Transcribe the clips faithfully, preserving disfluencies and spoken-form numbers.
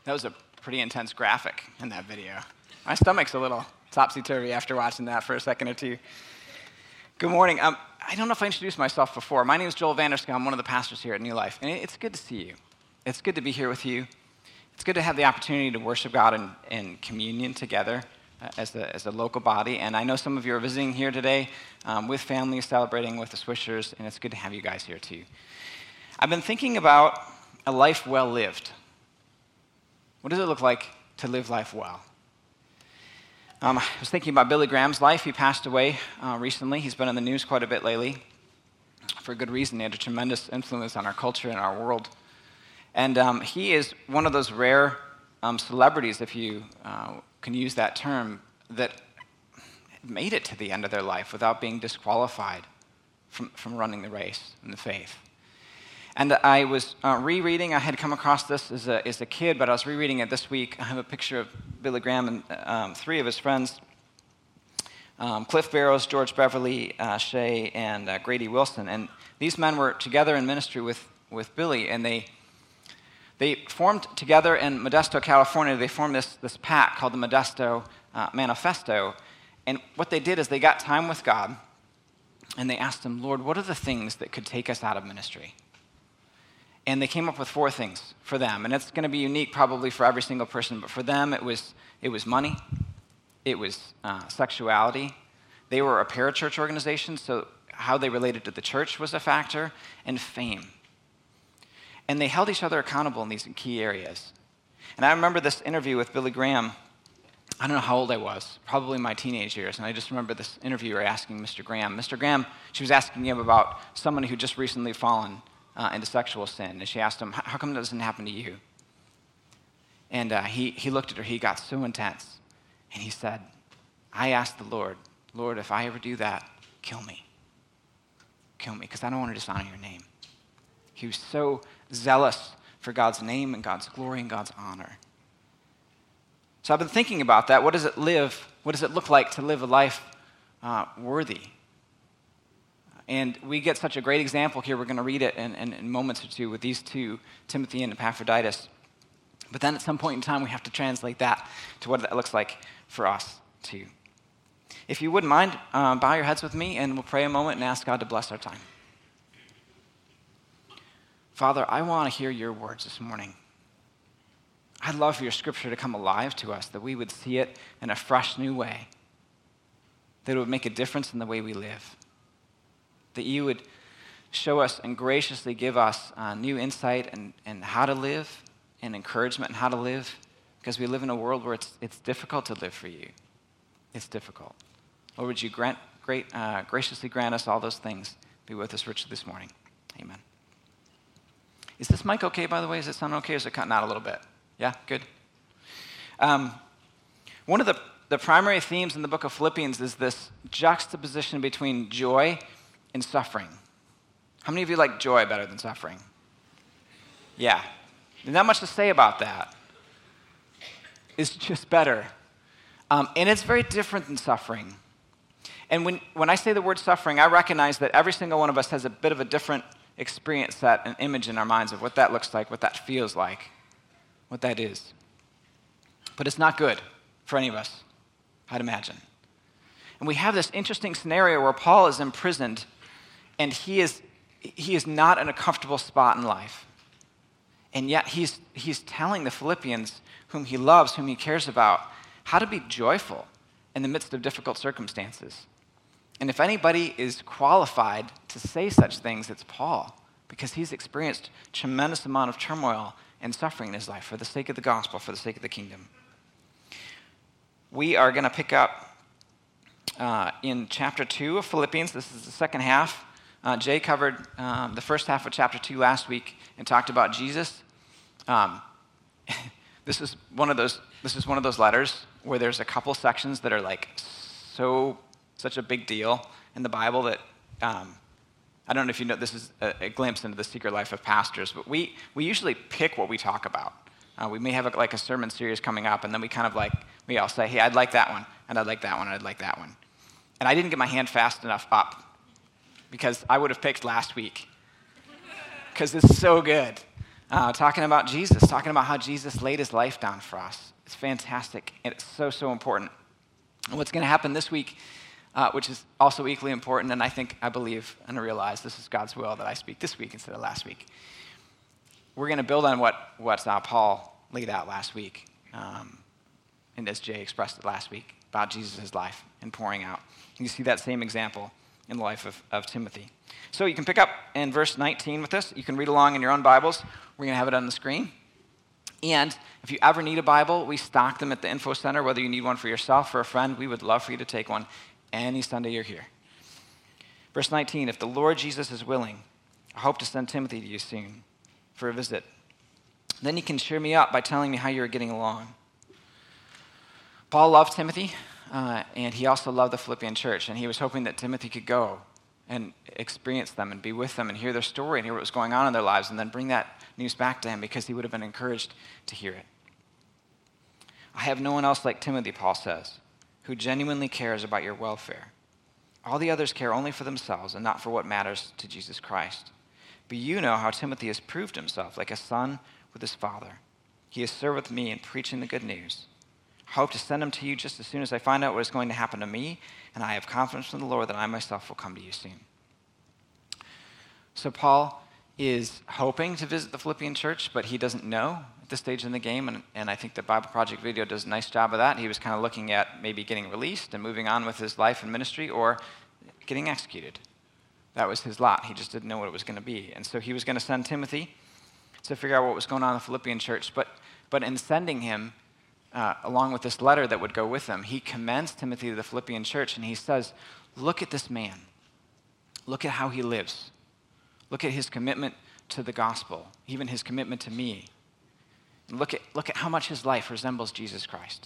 That was a pretty intense graphic in that video. My stomach's a little topsy-turvy after watching that for a second or two. Good morning. Um, I don't know if I introduced myself before. My name is Joel Vanderskom. I'm one of the pastors here at New Life, and it's good to see you. It's good to be here with you. It's good to have the opportunity to worship God in, in communion together uh, as, a, as a local body, and I know some of you are visiting here today um, with families, celebrating with the Swishers, and it's good to have you guys here too. I've been thinking about a life well lived. What does it look like to live life well? Um, I was thinking about Billy Graham's life. He passed away uh, recently. He's been in the news quite a bit lately for good reason. He had a tremendous influence on our culture and our world. And um, he is one of those rare um, celebrities, if you uh, can use that term, that made it to the end of their life without being disqualified from, from running the race in the faith. And I was uh, rereading, I had come across this as a, as a kid, but I was rereading it this week. I have a picture of Billy Graham and um, three of his friends, um, Cliff Barrows, George Beverly uh, Shea, and uh, Grady Wilson. And these men were together in ministry with, with Billy, and they they formed together in Modesto, California. They formed this, this pact called the Modesto uh, Manifesto. And what they did is they got time with God, and they asked him, Lord, what are the things that could take us out of ministry? And they came up with four things for them. And it's going to be unique probably for every single person, but for them it was it was money, it was uh, sexuality. They were a parachurch organization, so how they related to the church was a factor, and fame. And they held each other accountable in these key areas. And I remember this interview with Billy Graham. I don't know how old I was, probably my teenage years, and I just remember this interviewer asking Mister Graham. Mister Graham, she was asking him about someone who just recently fallen Uh, into sexual sin. And she asked him, how come that doesn't happen to you? And uh, he, he looked at her, he got so intense. And he said, I asked the Lord, Lord, if I ever do that, kill me. Kill me, because I don't want to dishonor your name. He was so zealous for God's name and God's glory and God's honor. So I've been thinking about that. What does it live, what does it look like to live a life uh, worthy? And we get such a great example here. We're going to read it in, in, in moments or two with these two, Timothy and Epaphroditus. But then at some point in time, we have to translate that to what that looks like for us too. If you wouldn't mind, uh, bow your heads with me, and we'll pray a moment and ask God to bless our time. Father, I want to hear your words this morning. I'd love for your scripture to come alive to us, that we would see it in a fresh, new way, that it would make a difference in the way we live, that you would show us and graciously give us uh, new insight and, and how to live, and encouragement in how to live, because we live in a world where it's, it's difficult to live for you. It's difficult. Lord, would you grant, great, uh, graciously grant us all those things? Be with us richly this morning. Amen. Is this mic okay, by the way? Is it sound okay, or is it cutting out a little bit? Yeah, good. Um, one of the, the primary themes in the book of Philippians is this juxtaposition between joy and suffering. How many of you like joy better than suffering? Yeah. There's not much to say about that. It's just better. Um, and it's very different than suffering. And when, when I say the word suffering, I recognize that every single one of us has a bit of a different experience set, an image in our minds of what that looks like, what that feels like, what that is. But it's not good for any of us, I'd imagine. And we have this interesting scenario where Paul is imprisoned, and he is, he is not in a comfortable spot in life. And yet he's, he's telling the Philippians, whom he loves, whom he cares about, how to be joyful in the midst of difficult circumstances. And if anybody is qualified to say such things, it's Paul, because he's experienced a tremendous amount of turmoil and suffering in his life for the sake of the gospel, for the sake of the kingdom. We are going to pick up uh, in chapter two of Philippians. This is the second half. Uh, Jay covered um, the first half of chapter two last week and talked about Jesus. Um, this is one of those. This is one of those letters where there's a couple sections that are like so such a big deal in the Bible that um, I don't know if you know. This is a, a glimpse into the secret life of pastors, but we we usually pick what we talk about. Uh, we may have a, like a sermon series coming up, and then we kind of like we all say, "Hey, I'd like that one, and I'd like that one, and I'd like that one." And I didn't get my hand fast enough up because I would have picked last week because it's so good. uh, talking about Jesus, talking about how Jesus laid his life down for us. It's fantastic, and it's so, so important. And what's going to happen this week, uh, which is also equally important, and I think, I believe, and I realize this is God's will that I speak this week instead of last week. We're going to build on what, what uh, Paul laid out last week, um, and as Jay expressed it last week, about Jesus' life and pouring out. You see that same example in the life of, of Timothy. So you can pick up in verse nineteen with this. You can read along in your own Bibles. We're going to have it on the screen. And if you ever need a Bible, we stock them at the Info Center. Whether you need one for yourself or a friend, we would love for you to take one any Sunday you're here. Verse nineteen, if the Lord Jesus is willing, I hope to send Timothy to you soon for a visit. Then you can cheer me up by telling me how you're getting along. Paul loved Timothy, uh, and he also loved the Philippian church, and he was hoping that Timothy could go and experience them and be with them and hear their story and hear what was going on in their lives and then bring that news back to him because he would have been encouraged to hear it. I have no one else like Timothy, Paul says, who genuinely cares about your welfare. All the others care only for themselves and not for what matters to Jesus Christ. But you know how Timothy has proved himself like a son with his father. He has served with me in preaching the good news. I hope to send him to you just as soon as I find out what is going to happen to me, and I have confidence in the Lord that I myself will come to you soon. So Paul is hoping to visit the Philippian church, but he doesn't know at this stage in the game, and, and I think the Bible Project video does a nice job of that. He was kind of looking at maybe getting released and moving on with his life and ministry, or getting executed. That was his lot. He just didn't know what it was going to be. And so he was going to send Timothy to figure out what was going on in the Philippian church, but, but in sending him, Uh, along with this letter that would go with him, he commends Timothy to the Philippian church, and he says, look at this man. Look at how he lives. Look at his commitment to the gospel, even his commitment to me. And look at, look at how much his life resembles Jesus Christ.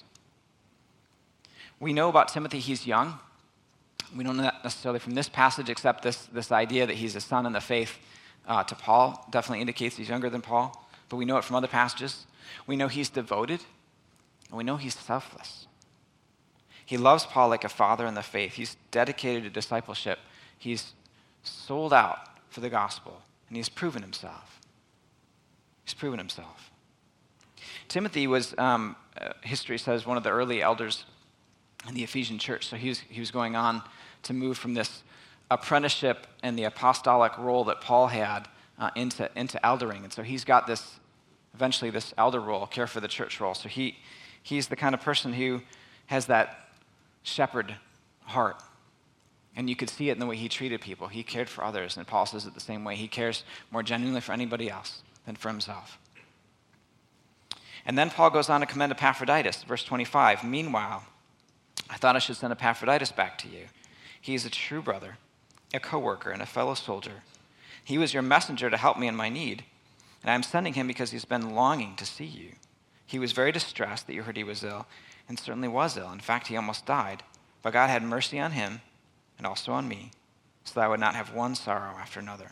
We know about Timothy, he's young. We don't know that necessarily from this passage, except this, this idea that he's a son in the faith uh, to Paul. Definitely indicates he's younger than Paul, but we know it from other passages. We know he's devoted. And we know he's selfless. He loves Paul like a father in the faith. He's dedicated to discipleship. He's sold out for the gospel, and he's proven himself. He's proven himself. Timothy was, um, uh, history says, one of the early elders in the Ephesian church. So he was, he was going on to move from this apprenticeship and the apostolic role that Paul had uh, into, into eldering. And so he's got this, eventually this elder role, care for the church role. So he... He's the kind of person who has that shepherd heart. And you could see it in the way he treated people. He cared for others, and Paul says it the same way. He cares more genuinely for anybody else than for himself. And then Paul goes on to commend Epaphroditus, verse twenty-five. Meanwhile, I thought I should send Epaphroditus back to you. He is a true brother, a co-worker, and a fellow soldier. He was your messenger to help me in my need, and I am sending him because he's been longing to see you. He was very distressed that you heard he was ill, and certainly was ill. In fact, he almost died. But God had mercy on him, and also on me, so that I would not have one sorrow after another.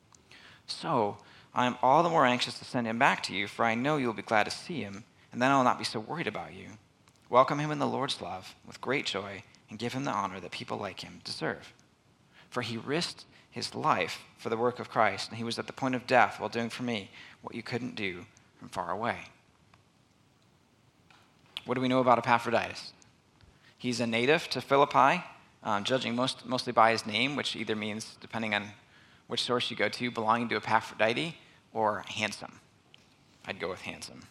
So I am all the more anxious to send him back to you, for I know you will be glad to see him, and then I will not be so worried about you. Welcome him in the Lord's love with great joy, and give him the honor that people like him deserve. For he risked his life for the work of Christ, and he was at the point of death while doing for me what you couldn't do from far away. What do we know about Epaphroditus? He's a native to Philippi, um, judging most, mostly by his name, which either means, depending on which source you go to, belonging to Epaphroditus or handsome. I'd go with handsome.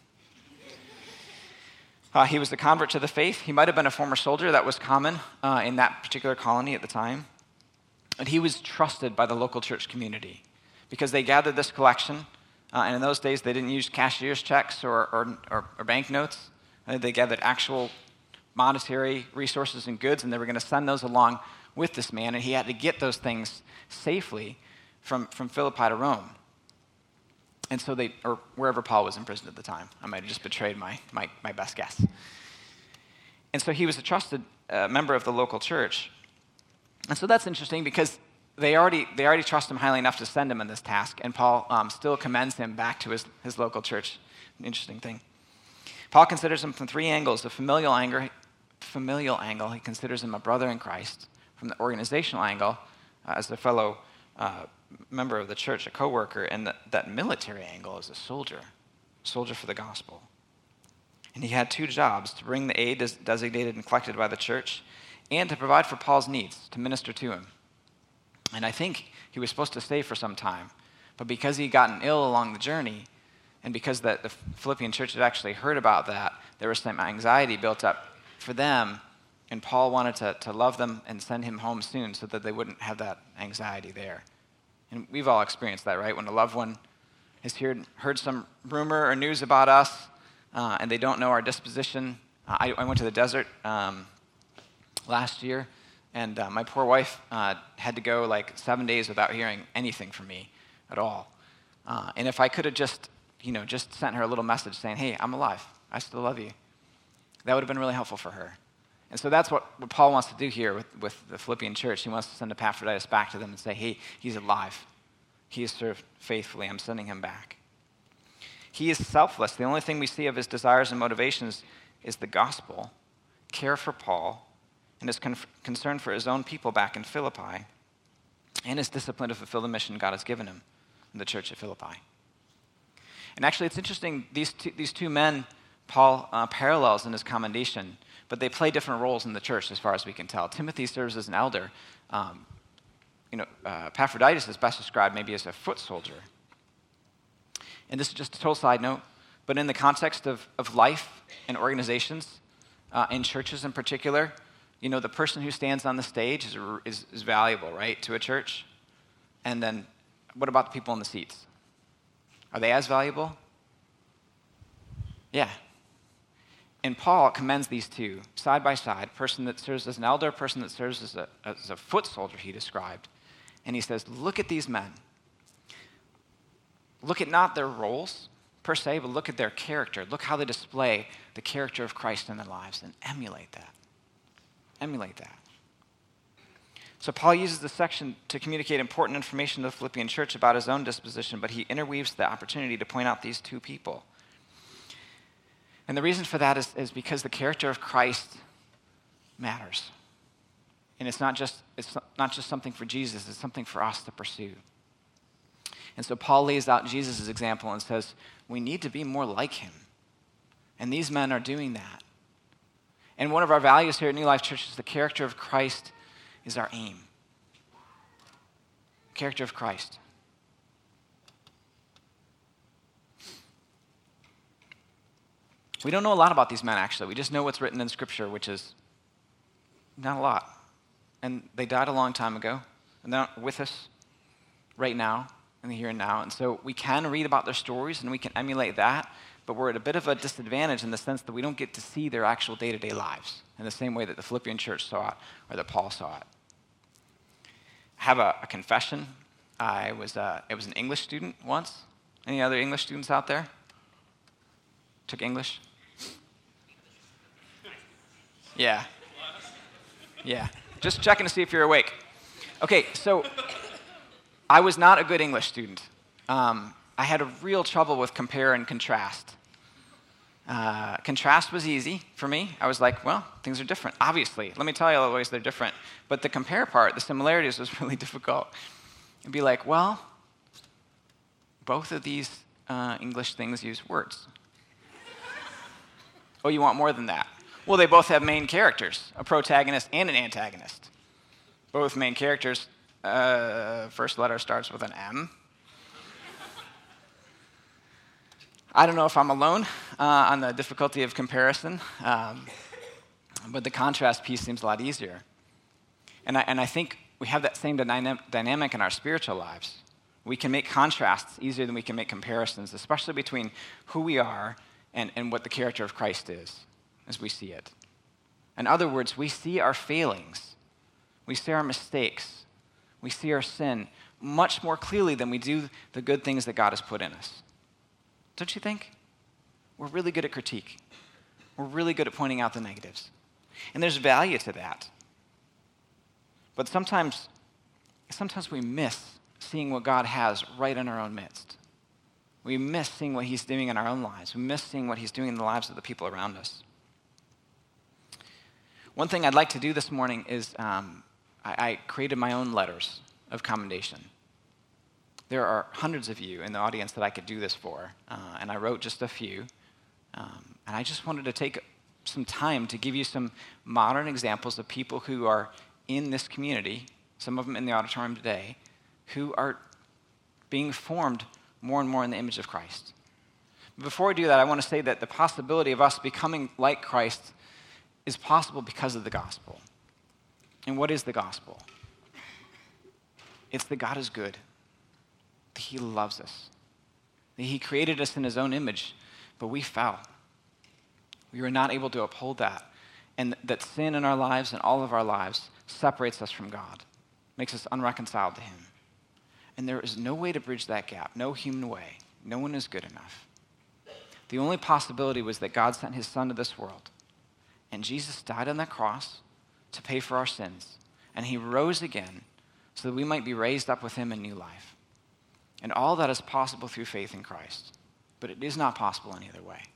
Uh, he was a convert to the faith. He might have been a former soldier. That was common uh, in that particular colony at the time. And he was trusted by the local church community because they gathered this collection. Uh, and in those days, they didn't use cashier's checks or, or, or, or bank notes. They gathered actual monetary resources and goods, and they were going to send those along with this man, and he had to get those things safely from, from Philippi to Rome. And so they, or wherever Paul was in prison at the time. I might have just betrayed my, my, my best guess. And so he was a trusted uh, member of the local church. And so that's interesting because they already, they already trust him highly enough to send him in this task, and Paul um, still commends him back to his, his local church. An interesting thing. Paul considers him from three angles. The familial angle, familial angle, he considers him a brother in Christ. From the organizational angle, uh, as a fellow uh, member of the church, a co-worker, and that, that military angle as a soldier, soldier for the gospel. And he had two jobs, to bring the aid des- designated and collected by the church, and to provide for Paul's needs, to minister to him. And I think he was supposed to stay for some time, but because he'd gotten ill along the journey, and because the, the Philippian church had actually heard about that, there was some anxiety built up for them, and Paul wanted to, to love them and send him home soon so that they wouldn't have that anxiety there. And we've all experienced that, right? When a loved one has heard, heard some rumor or news about us, uh, and they don't know our disposition. Uh, I, I went to the desert um, last year, and uh, my poor wife uh, had to go like seven days without hearing anything from me at all. Uh, and if I could have just, you know, just sent her a little message saying, hey, I'm alive, I still love you, that would have been really helpful for her. And so that's what, what Paul wants to do here with, with the Philippian church. He wants to send Epaphroditus back to them and say, hey, he's alive. He has served faithfully. I'm sending him back. He is selfless. The only thing we see of his desires and motivations is the gospel, care for Paul, and his con- concern for his own people back in Philippi, and his discipline to fulfill the mission God has given him in the church at Philippi. And actually, it's interesting, these two, these two men, Paul uh, parallels in his commendation, but they play different roles in the church as far as we can tell. Timothy serves as an elder. Um, you know, uh, Epaphroditus is best described maybe as a foot soldier. And this is just a total side note, but in the context of, of life and organizations, uh, in churches in particular, you know, the person who stands on the stage is, is, is valuable, right, to a church. And then what about the people in the seats? Are they as valuable? Yeah. And Paul commends these two, side by side, person that serves as an elder, person that serves as a, as a foot soldier, he described. And he says, look at these men. Look at not their roles, per se, but look at their character. Look how they display the character of Christ in their lives, and emulate that. Emulate that. So Paul uses this section to communicate important information to the Philippian church about his own disposition, but he interweaves the opportunity to point out these two people. And the reason for that is, is because the character of Christ matters. And it's not just it's not just something for Jesus, it's something for us to pursue. And so Paul lays out Jesus' example and says, we need to be more like him. And these men are doing that. And one of our values here at New Life Church is the character of Christ is our aim. Character of Christ. We don't know a lot about these men, actually. We just know what's written in Scripture, which is not a lot. And they died a long time ago, and they're not with us right now, in the here and now. And so we can read about their stories, and we can emulate that, but we're at a bit of a disadvantage in the sense that we don't get to see their actual day-to-day lives in the same way that the Philippian church saw it or that Paul saw it. I have a, a confession. I was, uh, I was an English student once. Any other English students out there? Took English? Yeah. Yeah. Just checking to see if you're awake. Okay, so I was not a good English student. Um, I had a real trouble with compare and contrast. Uh, contrast was easy for me. I was like, well, things are different. Obviously, let me tell you all the ways they're different. But the compare part, the similarities, was really difficult. It'd be like, well, both of these uh, English things use words. Oh, you want more than that? Well, they both have main characters, a protagonist and an antagonist. Both main characters, uh, first letter starts with an M. I don't know if I'm alone uh, on the difficulty of comparison, um, but the contrast piece seems a lot easier. And I, and I think we have that same dyna- dynamic in our spiritual lives. We can make contrasts easier than we can make comparisons, especially between who we are and, and what the character of Christ is, as we see it. In other words, we see our failings, we see our mistakes, we see our sin much more clearly than we do the good things that God has put in us. Don't you think? We're really good at critique. We're really good at pointing out the negatives. And there's value to that. But sometimes, sometimes we miss seeing what God has right in our own midst. We miss seeing what he's doing in our own lives. We miss seeing what he's doing in the lives of the people around us. One thing I'd like to do this morning is um, I, I created my own letters of commendation. there are hundreds of you in the audience that I could do this for, uh, and I wrote just a few. Um, and I just wanted to take some time to give you some modern examples of people who are in this community, some of them in the auditorium today, who are being formed more and more in the image of Christ. Before I do that, I want to say that the possibility of us becoming like Christ is possible because of the gospel. And what is the gospel? It's that God is good, that he loves us, that he created us in his own image, but we fell. We were not able to uphold that, and that sin in our lives and all of our lives separates us from God, makes us unreconciled to him. And there is no way to bridge that gap, no human way. No one is good enough. The only possibility was that God sent his son to this world, and Jesus died on that cross to pay for our sins, and he rose again so that we might be raised up with him in new life. And all that is possible through faith in Christ, but it is not possible any other way.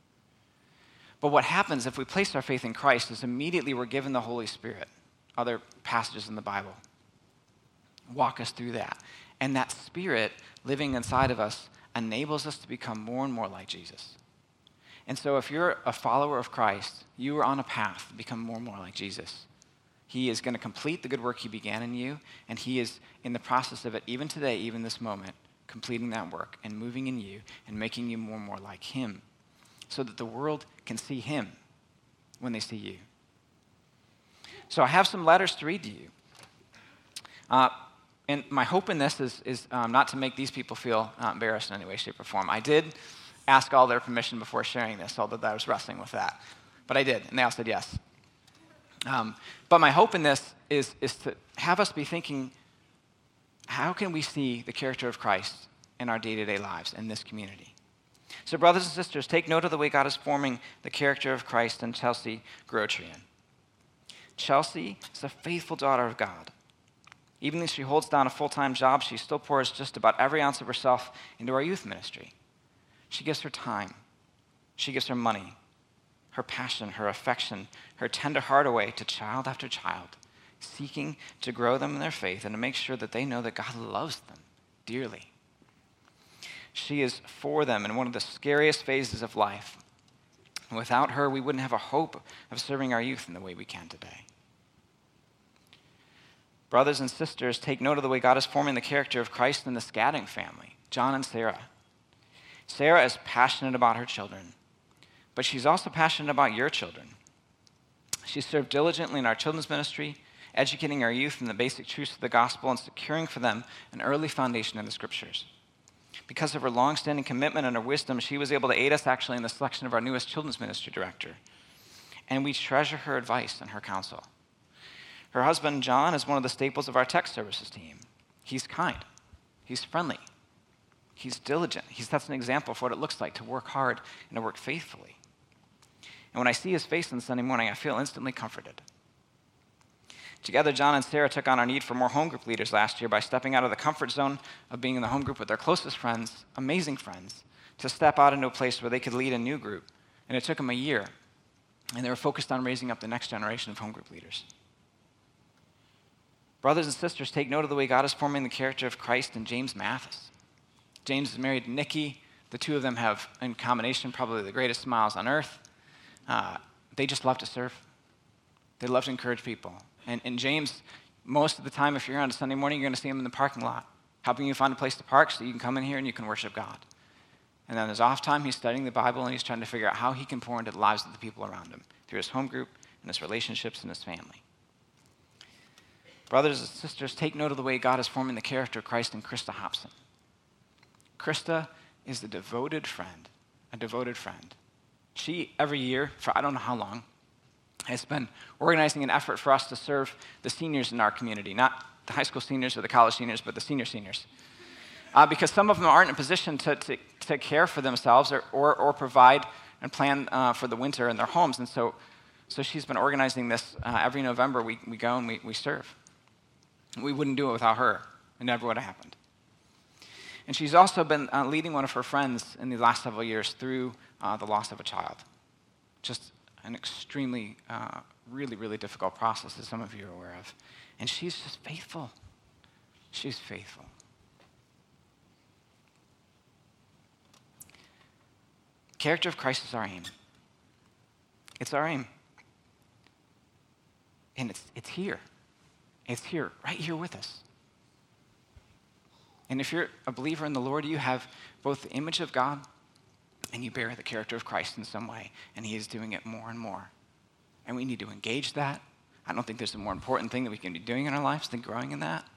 But what happens if we place our faith in Christ is immediately we're given the Holy Spirit. Other passages in the Bible walk us through that. And that Spirit living inside of us enables us to become more and more like Jesus. And so if you're a follower of Christ, you are on a path to become more and more like Jesus. He is going to complete the good work he began in you, and he is in the process of it, even today, even this moment, completing that work and moving in you and making you more and more like him so that the world can see him when they see you. So I have some letters to read to you. Uh, and my hope in this is, is um, not to make these people feel uh, embarrassed in any way, shape, or form. I did ask all their permission before sharing this, although I was wrestling with that. But I did, and they all said yes. Um, but my hope in this is, is to have us be thinking, how can we see the character of Christ in our day-to-day lives in this community? So brothers and sisters, take note of the way God is forming the character of Christ in Chelsea Grotrian. Chelsea is a faithful daughter of God. Even though she holds down a full-time job, she still pours just about every ounce of herself into our youth ministry. She gives her time. She gives her money, her passion, her affection, her tender heart away to child after child, seeking to grow them in their faith and to make sure that they know that God loves them dearly. She is for them in one of the scariest phases of life. And without her, we wouldn't have a hope of serving our youth in the way we can today. Brothers and sisters, take note of the way God is forming the character of Christ in the Scadding family, John and Sarah. Sarah is passionate about her children, but she's also passionate about your children. She served diligently in our children's ministry, educating our youth in the basic truths of the gospel and securing for them an early foundation in the scriptures. Because of her long-standing commitment and her wisdom, she was able to aid us actually in the selection of our newest children's ministry director. And we treasure her advice and her counsel. Her husband, John, is one of the staples of our tech services team. He's kind. He's friendly. He's diligent. He sets an example for what it looks like to work hard and to work faithfully. And when I see his face on Sunday morning, I feel instantly comforted. Together, John and Sarah took on our need for more home group leaders last year by stepping out of the comfort zone of being in the home group with their closest friends, amazing friends, to step out into a place where they could lead a new group. And it took them a year. And they were focused on raising up the next generation of home group leaders. Brothers and sisters, take note of the way God is forming the character of Christ in James Mathis. James is married to Nikki. The two of them have, in combination, probably the greatest smiles on earth. Uh, they just love to serve. They love to encourage people. And, and James, most of the time, if you're on a Sunday morning, you're going to see him in the parking lot, helping you find a place to park so you can come in here and you can worship God. And then his off time, he's studying the Bible and he's trying to figure out how he can pour into the lives of the people around him through his home group and his relationships and his family. Brothers and sisters, take note of the way God is forming the character of Christ in Krista Hobson. Krista is a devoted friend, a devoted friend. She, every year, for I don't know how long, has been organizing an effort for us to serve the seniors in our community, not the high school seniors or the college seniors, but the senior seniors. Uh, because some of them aren't in a position to, to, to care for themselves or, or, or provide and plan uh, for the winter in their homes. And so, so she's been organizing this uh, every November. We, we go and we, we serve. We wouldn't do it without her. It never would have happened. And she's also been uh, leading one of her friends in the last several years through uh, the loss of a child. Just an extremely, uh, really, really difficult process, as some of you are aware of. And she's just faithful. She's faithful. Character of Christ is our aim. It's our aim. And it's, it's here. It's here, right here with us. And if you're a believer in the Lord, you have both the image of God and you bear the character of Christ in some way. And he is doing it more and more. And we need to engage that. I don't think there's a more important thing that we can be doing in our lives than growing in that.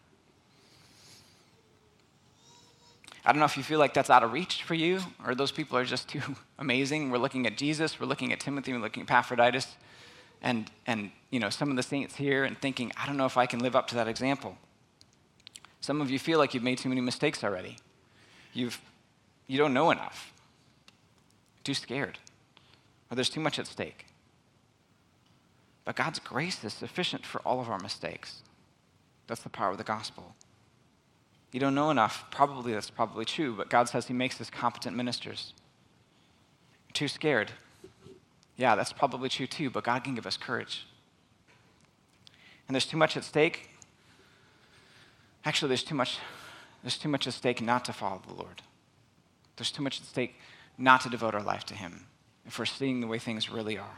I don't know if you feel like that's out of reach for you, or those people are just too amazing. We're looking at Jesus, we're looking at Timothy, we're looking at Epaphroditus, and, and you know, some of the saints here, and thinking, I don't know if I can live up to that example. Some of you feel like you've made too many mistakes already. You've, you don't know enough. Too scared. Or there's too much at stake. But God's grace is sufficient for all of our mistakes. That's the power of the gospel. You don't know enough. Probably that's probably true, but God says he makes us competent ministers. You're too scared. Yeah, that's probably true too, but God can give us courage. And there's too much at stake. Actually, there's too much, there's too much at stake not to follow the Lord. There's too much at stake not to devote our life to him if we're seeing the way things really are.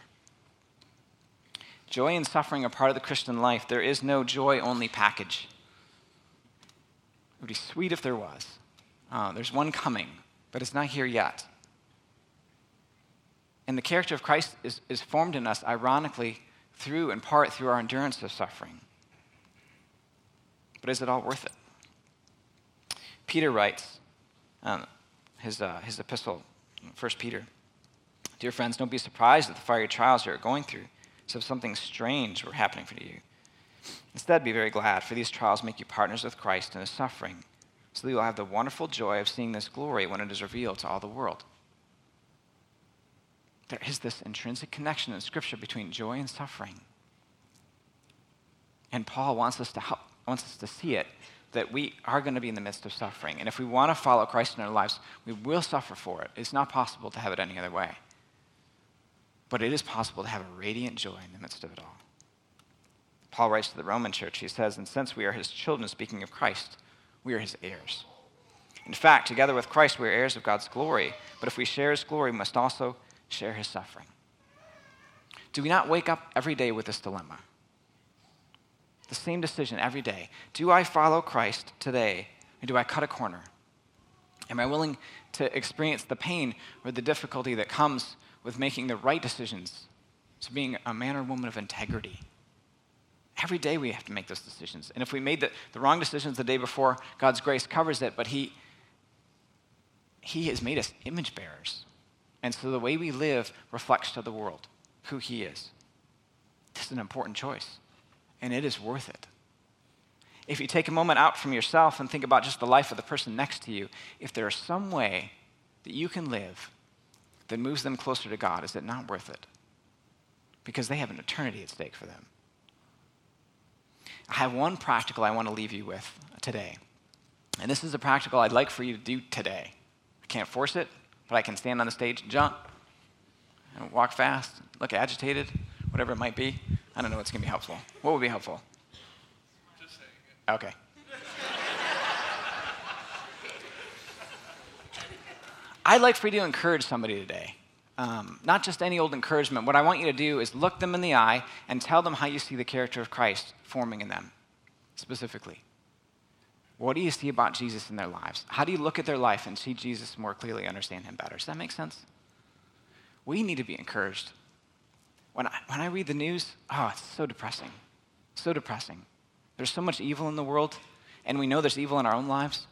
Joy and suffering are part of the Christian life. There is no joy-only package. It would be sweet if there was. Uh, there's one coming, but it's not here yet. And the character of Christ is, is formed in us, ironically, through, in part, through our endurance of suffering. But is it all worth it? Peter writes, um, his, uh, his epistle, First Peter, dear friends, don't be surprised at the fiery trials you're going through, as if something strange were happening for you. Instead, be very glad, for these trials make you partners with Christ in his suffering, so that you will have the wonderful joy of seeing this glory when it is revealed to all the world. There is this intrinsic connection in Scripture between joy and suffering. And Paul wants us to help, wants us to see it, that we are going to be in the midst of suffering. And if we want to follow Christ in our lives, we will suffer for it. It's not possible to have it any other way. But it is possible to have a radiant joy in the midst of it all. Paul writes to the Roman church, he says, and since we are his children, speaking of Christ, we are his heirs. In fact, together with Christ, we are heirs of God's glory. But if we share his glory, we must also share his suffering. Do we not wake up every day with this dilemma? The same decision every day. Do I follow Christ today, or do I cut a corner? Am I willing to experience the pain or the difficulty that comes with making the right decisions, to being a man or woman of integrity? Every day we have to make those decisions. And if we made the, the wrong decisions the day before, God's grace covers it, but he, he has made us image bearers. And so the way we live reflects to the world who he is. This is an important choice, and it is worth it. If you take a moment out from yourself and think about just the life of the person next to you, if there is some way that you can live that moves them closer to God, is it not worth it? Because they have an eternity at stake for them. I have one practical I want to leave you with today. And this is a practical I'd like for you to do today. I can't force it, but I can stand on the stage and jump, and walk fast, look agitated, whatever it might be. I don't know what's going to be helpful. What would be helpful? Just saying it. Okay. I'd like for you to encourage somebody today. Um, not just any old encouragement. What I want you to do is look them in the eye and tell them how you see the character of Christ forming in them, specifically. What do you see about Jesus in their lives? How do you look at their life and see Jesus more clearly, understand him better? Does that make sense? We need to be encouraged. When I, when I read the news, oh, it's so depressing. So depressing. There's so much evil in the world, and we know there's evil in our own lives.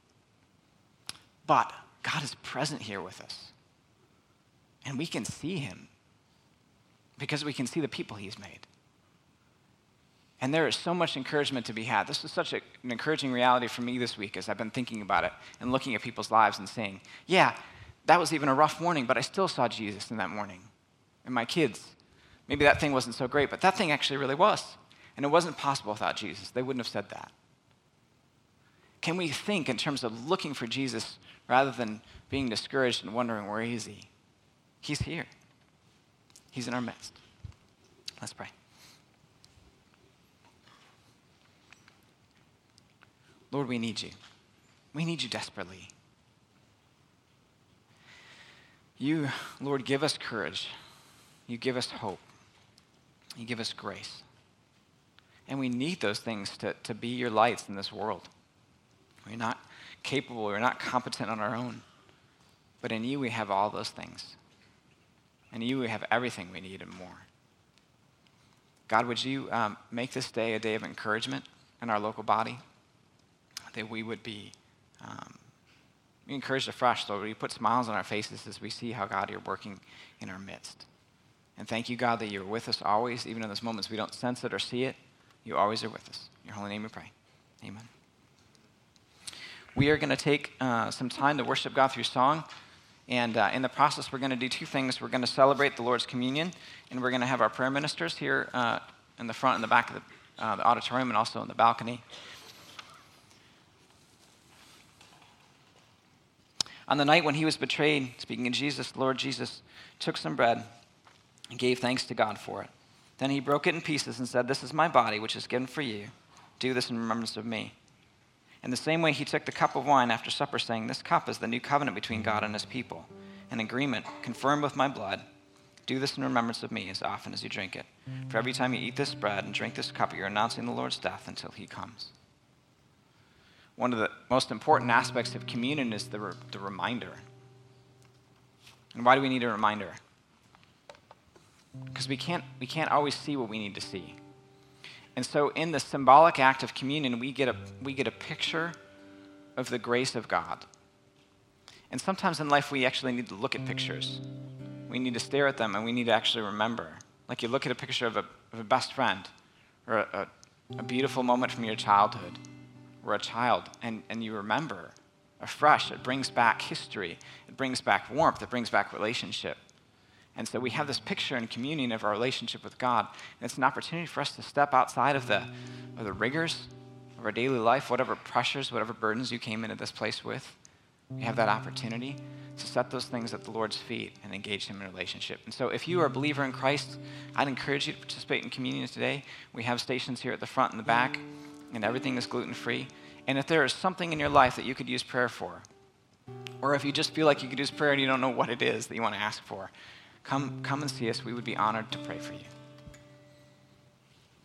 But God is present here with us. And we can see him because we can see the people he's made. And there is so much encouragement to be had. This is such a, an encouraging reality for me this week as I've been thinking about it and looking at people's lives and saying, yeah, that was even a rough morning, but I still saw Jesus in that morning. And my kids, maybe that thing wasn't so great, but that thing actually really was. And it wasn't possible without Jesus. They wouldn't have said that. Can we think in terms of looking for Jesus rather than being discouraged and wondering, where is he? He's here. He's in our midst. Let's pray. Lord, we need you. We need you desperately. You, Lord, give us courage. You give us hope. You give us grace. And we need those things to, to be your lights in this world. We're not capable, we're not competent on our own. But in you we have all those things. In you we have everything we need and more. God, would you um, make this day a day of encouragement in our local body? That we would be um, encouraged afresh, Lord. Would you put smiles on our faces as we see how, God, you're working in our midst. And thank you, God, that you're with us always, even in those moments we don't sense it or see it. You always are with us. In your holy name we pray. Amen. We are going to take uh, some time to worship God through song. And uh, in the process, we're going to do two things. We're going to celebrate the Lord's Communion, and we're going to have our prayer ministers here uh, in the front and the back of the, uh, the auditorium and also in the balcony. On the night when he was betrayed, speaking of Jesus, Lord Jesus took some bread and gave thanks to God for it. Then he broke it in pieces and said, "This is my body, which is given for you. Do this in remembrance of me." In the same way, he took the cup of wine after supper, saying, "This cup is the new covenant between God and his people, an agreement confirmed with my blood. Do this in remembrance of me as often as you drink it. For every time you eat this bread and drink this cup, you're announcing the Lord's death until he comes." One of the most important aspects of communion is the, re- the reminder. And why do we need a reminder? Because we can't, we can't always see what we need to see. And so in the symbolic act of communion, we get a, we get a picture of the grace of God. And sometimes in life, we actually need to look at pictures. We need to stare at them, and we need to actually remember. Like you look at a picture of a, of a best friend, or a, a, a beautiful moment from your childhood, or a child, and, and you remember afresh. It brings back history. It brings back warmth. It brings back relationship. And so we have this picture in communion of our relationship with God. And it's an opportunity for us to step outside of the, of the rigors of our daily life, whatever pressures, whatever burdens you came into this place with. You have that opportunity to set those things at the Lord's feet and engage him in a relationship. And so if you are a believer in Christ, I'd encourage you to participate in communion today. We have stations here at the front and the back, and everything is gluten-free. And if there is something in your life that you could use prayer for, or if you just feel like you could use prayer and you don't know what it is that you want to ask for, Come, come and see us. We would be honored to pray for you.